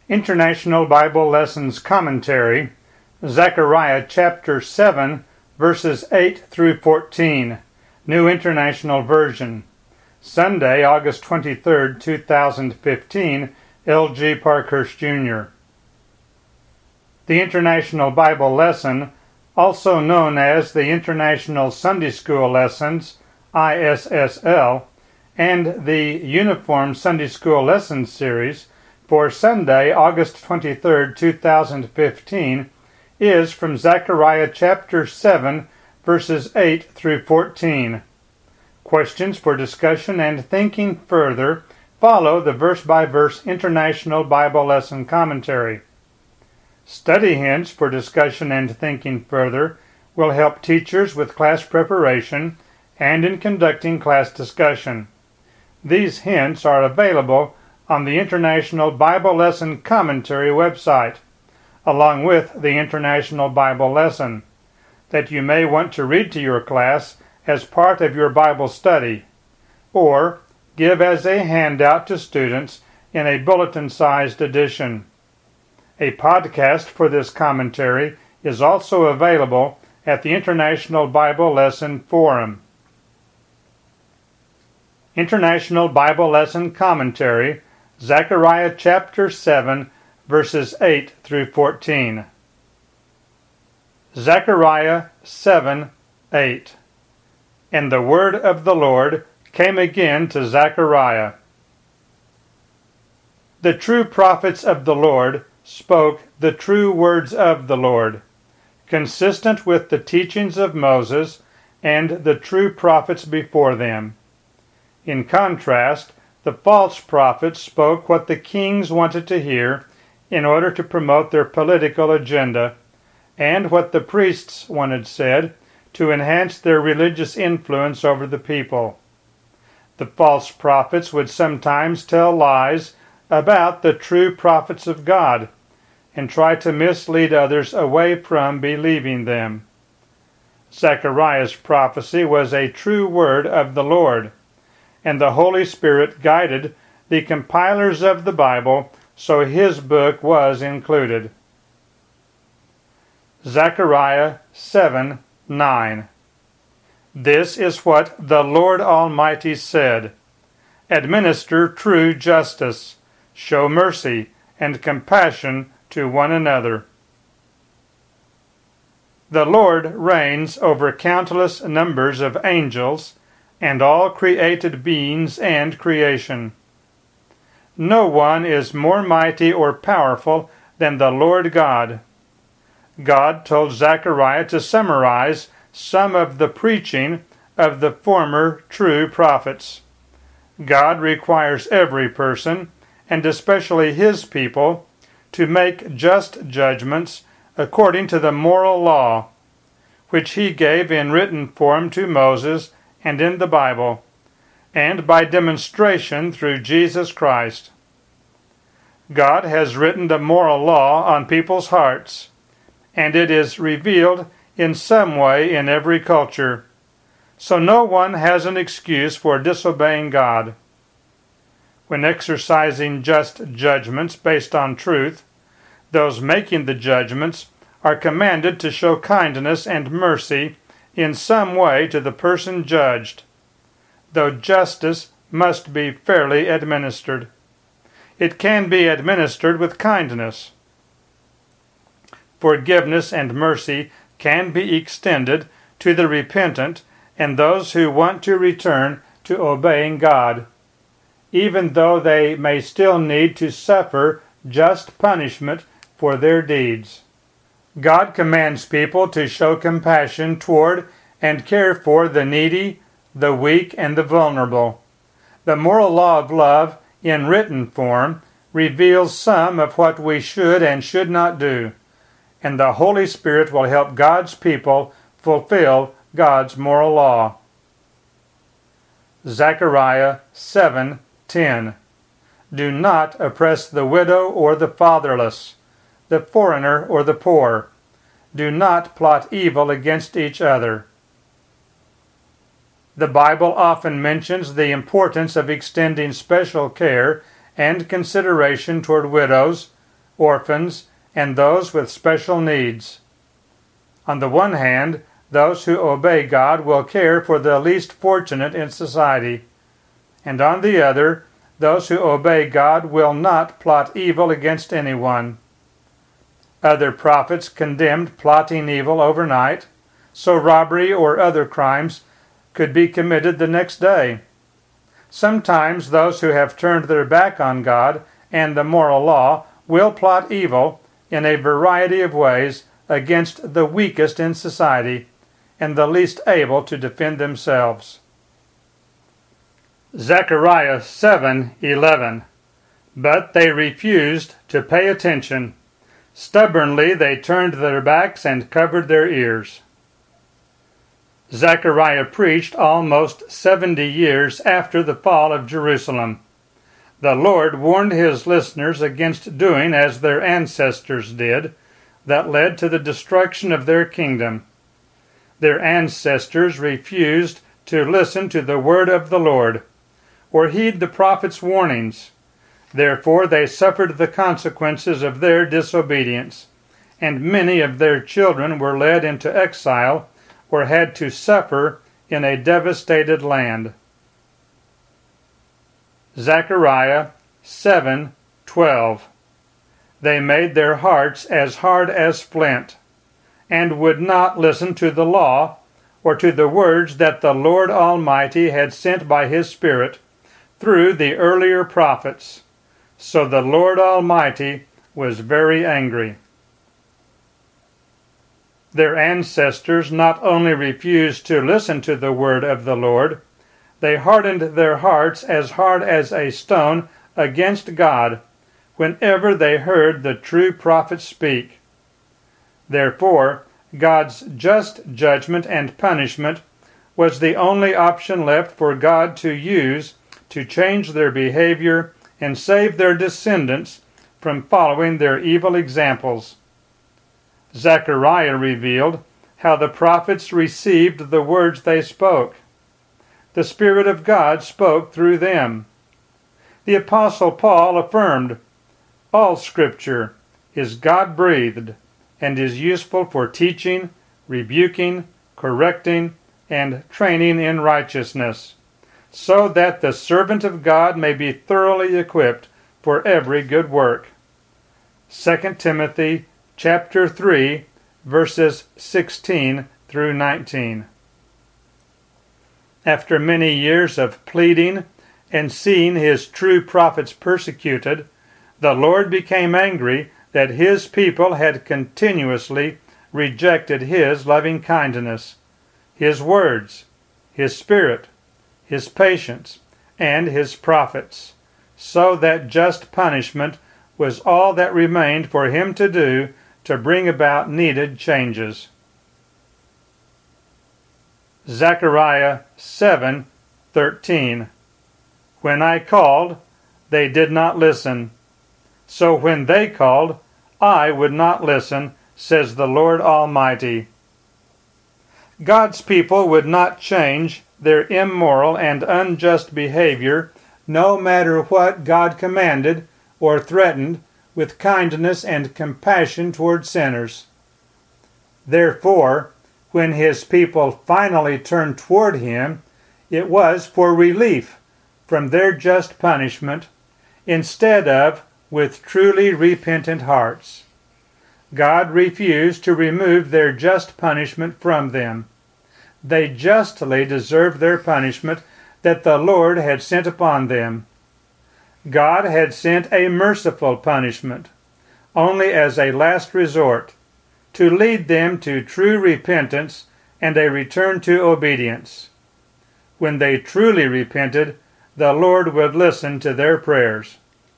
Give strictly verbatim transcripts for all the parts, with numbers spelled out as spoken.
International Bible Lessons Commentary, Zechariah chapter seven, verses eight through fourteen, New International Version. Sunday, August twenty-third, two thousand fifteen, L G Parkhurst, Junior The International Bible Lesson, also known as the International Sunday School Lessons, I S S L, and the Uniform Sunday School Lessons Series, for Sunday, August twenty-third, two thousand fifteen, is from Zechariah chapter seven, verses eight through fourteen. Questions for discussion and thinking further follow the verse-by-verse International Bible Lesson Commentary. Study hints for discussion and thinking further will help teachers with class preparation and in conducting class discussion. These hints are available on the International Bible Lesson Commentary website, along with the International Bible Lesson, that you may want to read to your class as part of your Bible study, or give as a handout to students in a bulletin-sized edition. A podcast for this commentary is also available at the International Bible Lesson Forum. International Bible Lesson Commentary, Zechariah chapter seven, verses eight through fourteen. Zechariah seven, eight. And the word of the Lord came again to Zechariah. The true prophets of the Lord spoke the true words of the Lord, consistent with the teachings of Moses and the true prophets before them. In contrast, the false prophets spoke what the kings wanted to hear in order to promote their political agenda, and what the priests wanted said to enhance their religious influence over the people. The false prophets would sometimes tell lies about the true prophets of God and try to mislead others away from believing them. Zechariah's prophecy was a true word of the Lord, and the Holy Spirit guided the compilers of the Bible, so his book was included. Zechariah seven, nine. This is what the Lord Almighty said: Administer true justice, show mercy and compassion to one another. The Lord reigns over countless numbers of angels and all created beings and creation. No one is more mighty or powerful than the Lord God. God told Zechariah to summarize some of the preaching of the former true prophets. God requires every person, and especially his people, to make just judgments according to the moral law, which he gave in written form to Moses and in the Bible, and by demonstration through Jesus Christ. God has written the moral law on people's hearts, and it is revealed in some way in every culture, so no one has an excuse for disobeying God. When exercising just judgments based on truth, those making the judgments are commanded to show kindness and mercy in some way to the person judged, though justice must be fairly administered. It can be administered with kindness. Forgiveness and mercy can be extended to the repentant and those who want to return to obeying God, even though they may still need to suffer just punishment for their deeds. God commands people to show compassion toward and care for the needy, the weak, and the vulnerable. The moral law of love, in written form, reveals some of what we should and should not do, and the Holy Spirit will help God's people fulfill God's moral law. Zechariah seven, ten. Do not oppress the widow or the fatherless, the foreigner or the poor. Do not plot evil against each other. The Bible often mentions the importance of extending special care and consideration toward widows, orphans, and those with special needs. On the one hand, those who obey God will care for the least fortunate in society, and on the other, those who obey God will not plot evil against anyone. Other prophets condemned plotting evil overnight, so robbery or other crimes could be committed the next day. Sometimes those who have turned their back on God and the moral law will plot evil in a variety of ways against the weakest in society and the least able to defend themselves. Zechariah seven eleven. But they refused to pay attention. Stubbornly they turned their backs and covered their ears. Zechariah preached almost seventy years after the fall of Jerusalem. The Lord warned his listeners against doing as their ancestors did, that led to the destruction of their kingdom. Their ancestors refused to listen to the word of the Lord, or heed the prophet's warnings. Therefore they suffered the consequences of their disobedience, and many of their children were led into exile or had to suffer in a devastated land. Zechariah seven twelve. They made their hearts as hard as flint, and would not listen to the law or to the words that the Lord Almighty had sent by his Spirit through the earlier prophets. So the Lord Almighty was very angry. Their ancestors not only refused to listen to the word of the Lord, they hardened their hearts as hard as a stone against God whenever they heard the true prophet speak. Therefore, God's just judgment and punishment was the only option left for God to use to change their behavior and save their descendants from following their evil examples. Zechariah revealed how the prophets received the words they spoke. The Spirit of God spoke through them. The Apostle Paul affirmed, "All Scripture is God-breathed and is useful for teaching, rebuking, correcting, and training in righteousness, so that the servant of God may be thoroughly equipped for every good work." Second Timothy chapter three, verses sixteen through nineteen. After many years of pleading and seeing his true prophets persecuted, the Lord became angry that his people had continuously rejected his loving kindness, his words, his Spirit, his patience, and his prophets, so that just punishment was all that remained for him to do to bring about needed changes. Zechariah seven thirteen. When I called, they did not listen. So when they called, I would not listen, says the Lord Almighty. God's people would not change their immoral and unjust behavior, no matter what God commanded or threatened with kindness and compassion toward sinners. Therefore, when his people finally turned toward him, it was for relief from their just punishment, instead of with truly repentant hearts. God refused to remove their just punishment from them. They justly deserved their punishment that the Lord had sent upon them. God had sent a merciful punishment, only as a last resort, to lead them to true repentance and a return to obedience. When they truly repented, the Lord would listen to their prayers.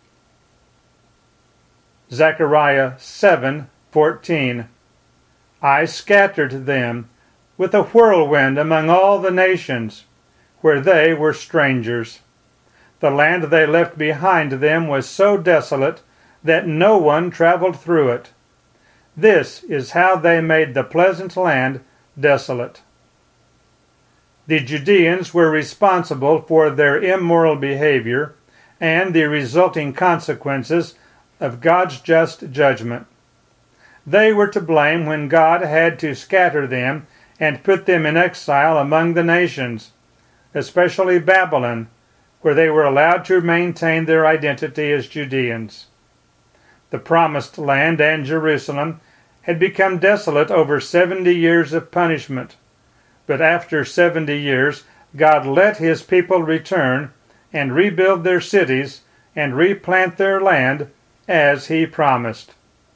Zechariah seven fourteen. I scattered them with a whirlwind among all the nations, where they were strangers. The land they left behind them was so desolate that no one traveled through it. This is how they made the pleasant land desolate. The Judeans were responsible for their immoral behavior and the resulting consequences of God's just judgment. They were to blame when God had to scatter them and put them in exile among the nations, especially Babylon, where they were allowed to maintain their identity as Judeans. The Promised Land and Jerusalem had become desolate over seventy years of punishment, but after seventy years God let his people return and rebuild their cities and replant their land as he promised.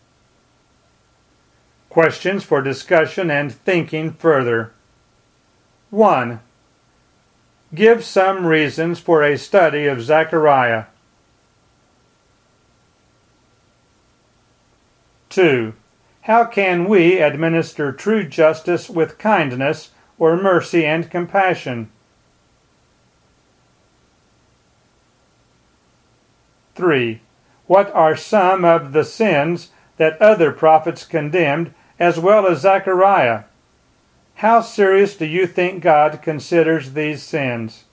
Questions for discussion and thinking further. one. Give some reasons for a study of Zechariah. two. How can we administer true justice with kindness or mercy and compassion? three. What are some of the sins that other prophets condemned, as well as Zechariah? How serious do you think God considers these sins?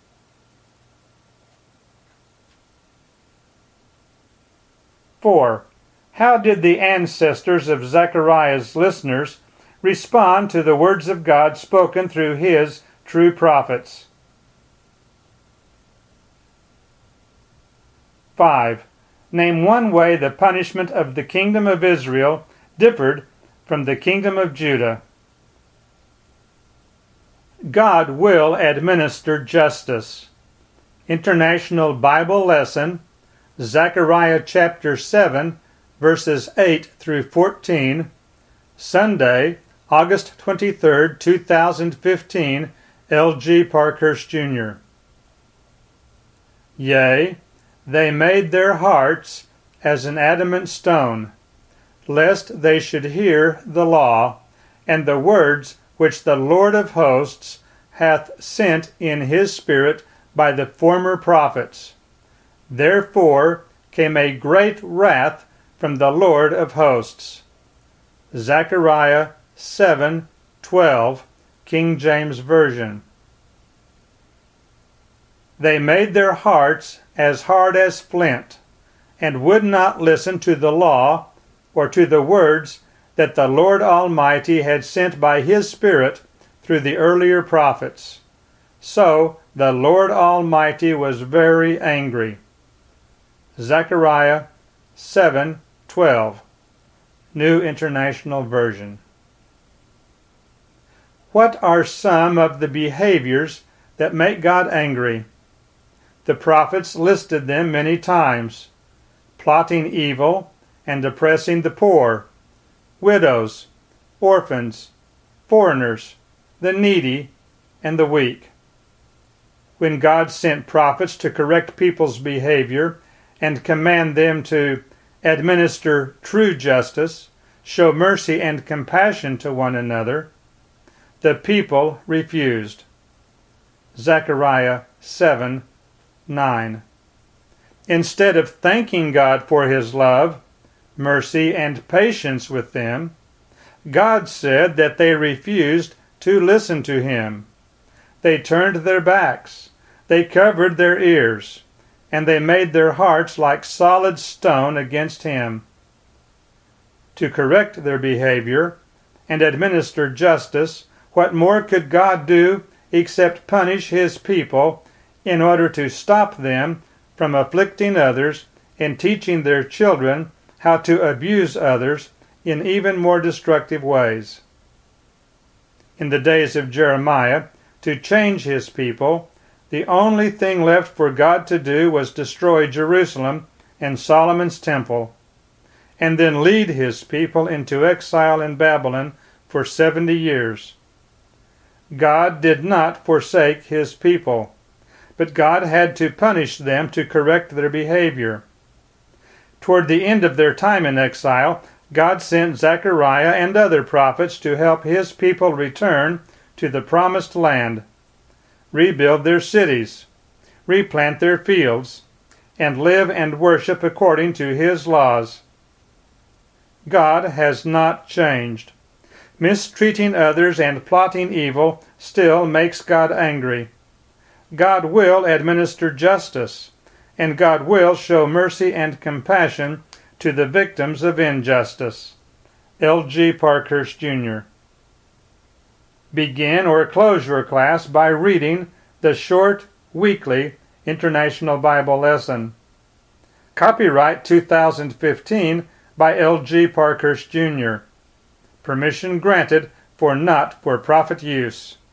four. How did the ancestors of Zechariah's listeners respond to the words of God spoken through his true prophets? five. Name one way the punishment of the kingdom of Israel differed from the kingdom of Judah. God will administer justice. International Bible Lesson, Zechariah chapter seven, verses eight through fourteen, Sunday, August twenty-third, two thousand fifteen, L G Parkhurst Junior Yea, they made their hearts as an adamant stone, lest they should hear the law, and the words which the Lord of hosts hath sent in his Spirit by the former prophets. Therefore came a great wrath from the Lord of hosts. Zechariah seven twelve, King James Version. They made their hearts as hard as flint, and would not listen to the law or to the words that the Lord Almighty had sent by his Spirit through the earlier prophets. So the Lord Almighty was very angry. Zechariah seven twelve, New International Version. What are some of the behaviors that make God angry? The prophets listed them many times: plotting evil and oppressing the poor, widows, orphans, foreigners, the needy, and the weak. When God sent prophets to correct people's behavior and command them to administer true justice, show mercy and compassion to one another, the people refused. Zechariah seven nine. Instead of thanking God for his love, mercy, and patience with them, God said that they refused to listen to him. They turned their backs, they covered their ears, and they made their hearts like solid stone against him. To correct their behavior and administer justice, what more could God do except punish his people in order to stop them from afflicting others and teaching their children how to abuse others in even more destructive ways? In the days of Jeremiah, to change his people, the only thing left for God to do was destroy Jerusalem and Solomon's temple, and then lead his people into exile in Babylon for seventy years. God did not forsake his people, but God had to punish them to correct their behavior. Toward the end of their time in exile, God sent Zechariah and other prophets to help his people return to the promised land, rebuild their cities, replant their fields, and live and worship according to his laws. God has not changed. Mistreating others and plotting evil still makes God angry. God will administer justice, and God will show mercy and compassion to the victims of injustice. L G Parkhurst, Junior Begin or close your class by reading the short, weekly International Bible Lesson. Copyright two thousand fifteen by L G Parkhurst, Junior Permission granted for not-for-profit use.